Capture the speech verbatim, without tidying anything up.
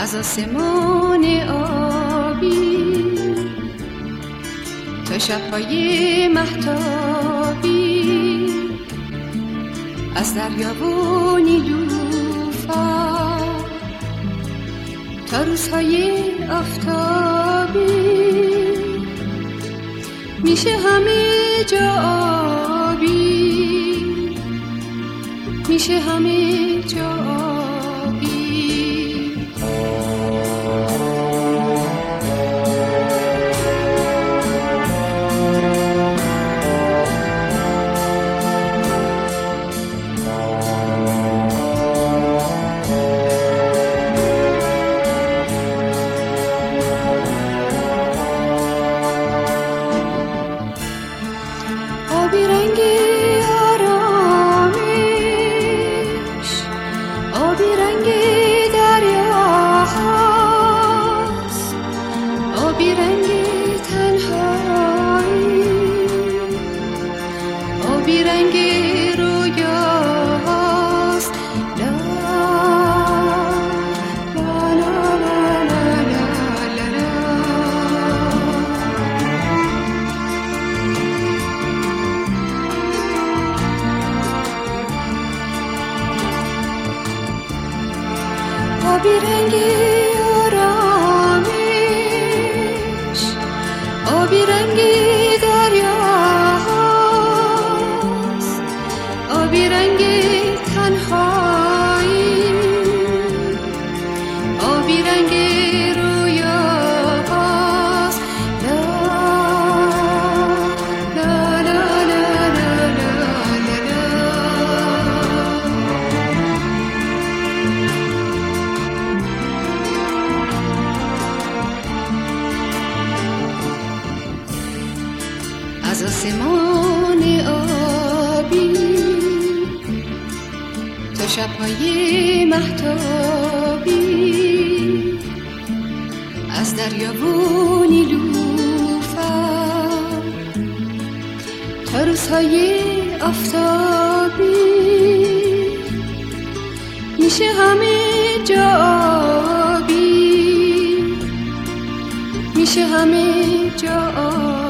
از آسمان آبی تا شب‌های مهتابی، از دریا و نیلوفر تا روزهای آفتابی، میشه همه جا آبی، میشه همه جا آبی. آبی رنگی آرامش، آبی رنگی دریاهاست، آبی رنگی تنهایی، آبی رنگی رویاهاست. لا لا لا لا لا لا لا. آبی رنگی آرامش، آبی رنگی دریاهاست، آبی رنگی تنهایی، آبی رنگی رویاهاست. لا لا لا لا لا لا لا. از آسمان آبی تا شب‌های مهتابی، از دریا و نیلوفر تا روزهای آفتابی، میشه همه جا آبی، میشه همه جا آبی.